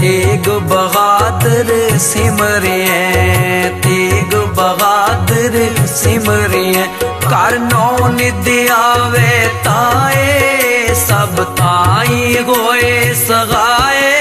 तेग बहादुर सिमरिए, तेग बहादुर सिमरिए। कर नौ निध आवे ताए, सब ताई होए सगाए।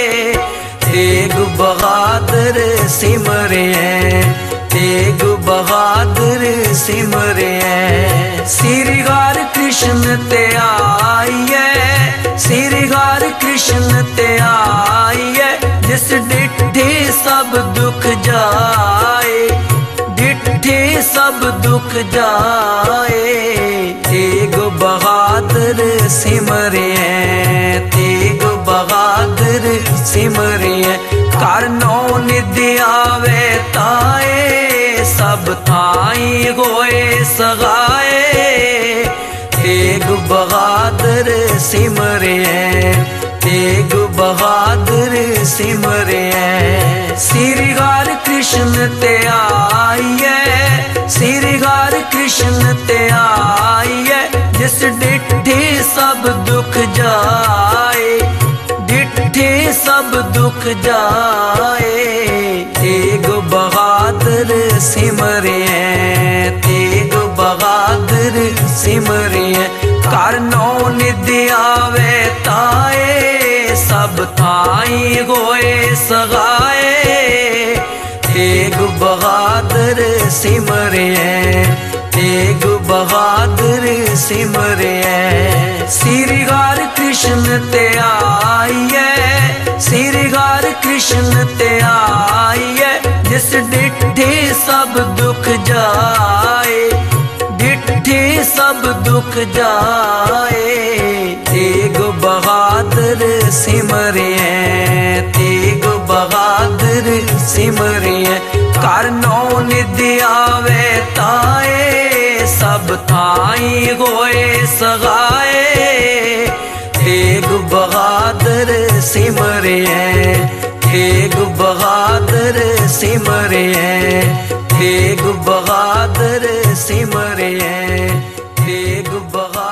तेग बहादुर सिमरिए, तेग बहादुर सिमरिए। श्री हर कृष्ण ते आइए, श्री हर कृष्ण ते आइए। जिस डिठे सब दुख जाए, डिठे सब दुख जाए। तेग बहादुर सिमरिए, तेग बहादुर सिमरिए। कर नौ निध आवे ताए, सब थाई होए सगाए। तेग बहादुर सिमरिए, तेग बहादुर सिमरिए। श्री हर कृष्ण ते आइए, श्री हर कृष्ण ते आइए। जिस डिठे सब दुख जाए, डिठे सब दुख जाए। तेग बहादुर सिमरिए, तेग बहादुर सिमरिए। कर नौ निध आवे ताए, सब थाई होए सगाए। तेग बहादुर सिमरिए, तेग बहादुर सिमरिए। श्री हर कृष्ण ते आइए, श्री हर कृष्ण ते आइए। जिस डिठे सब दुख जाए, डिठे सब दुख जाए। तेग बहादुर सिमरिए, तेग बहादुर सिमरिए। कर नौ निध आवे ताए, सब थाई होए सगाए। तेग बहादुर सिमरिए, तेग बहादुर सिमरिए। तेग बहादुर सिमरिए, तेग बहादुर।